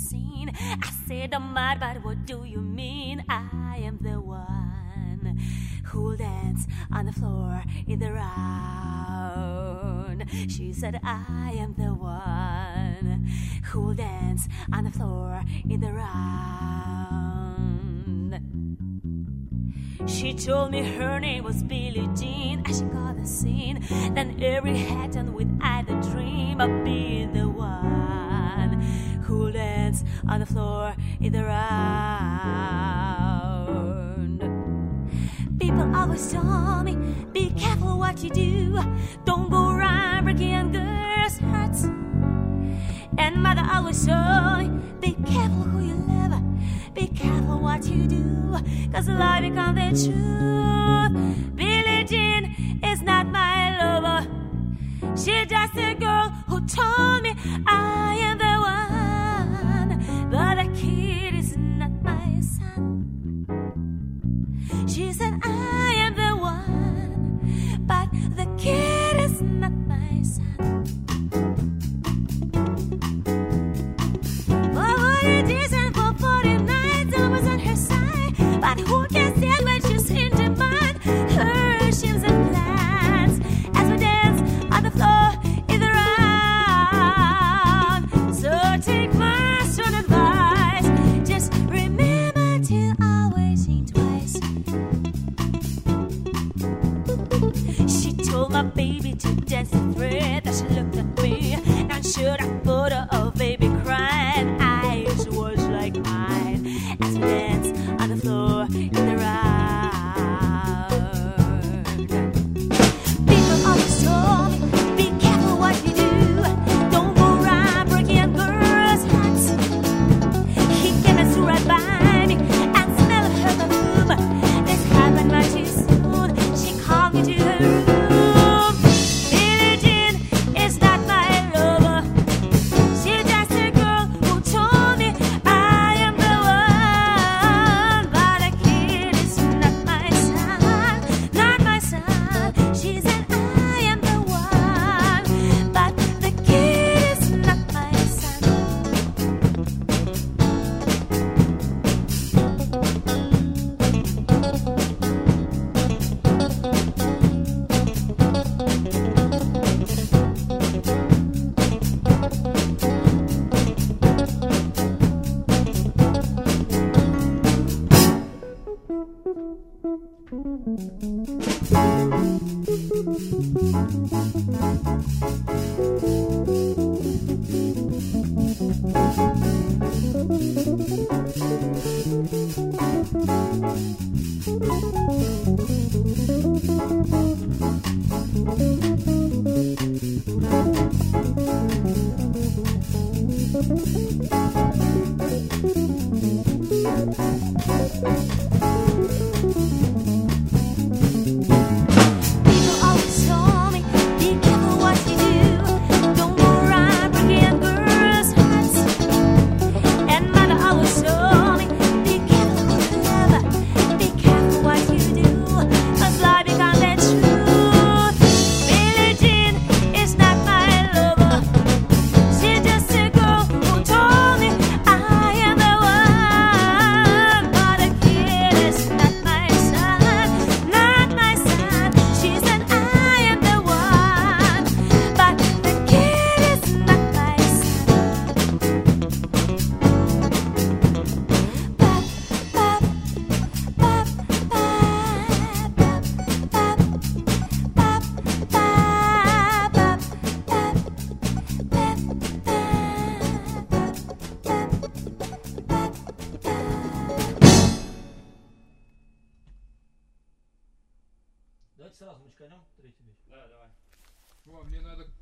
scene. I said, I'm mad, but what do you mean? I am the one who'll dance on the floor in the round. She said, I am the one who'll dance on the floor in the round. She told me her name was Billie Jean as she got the scene. Then every hat on with I the dream of being the one who'll dance on the floor in the round. People always told me, be careful what you do. Don't go around breaking girls' hearts. And mother always told me, be careful who you love. Be careful what you do, 'cause lie become the truth. Billie Jean is not my lover. She's just a girl who told me I am the one. But the kid is not my son. She said I am the one, but the kid is not my son. For 40 days and for 40 nights I was on her side. But who can stand when she's in demand? Her shims and plans as we dance on the floor in the round. So take my strong advice, just remember to always think twice. She told my baby to dance the thread. That she looked at me and showed a photo of baby crying. Eyes was like mine as we dance on the floor in the round. People always told me, be careful what you do. Don't go around breaking girls' hearts. He came and stood right by me and smelled her perfume. This happened much too soon. She called me to her room. Billie Jean is not my lover. She's just a girl who told me I am the one. But the kid is not my son, not my son. She said I am the one, but the kid is not my son. People always told me, be careful what you do. Don't go around breaking girls' hearts. And mother always told me, be careful who you love. Be careful what you do, 'cause lie become the truth. Billie Jean is not my lover. She's just a girl who told me I am the one. But the kid is not my son, not my son. She said I am the one, but the kid is not my son. Давайте сразу мочканем третий вещь. Да, давай. О, мне надо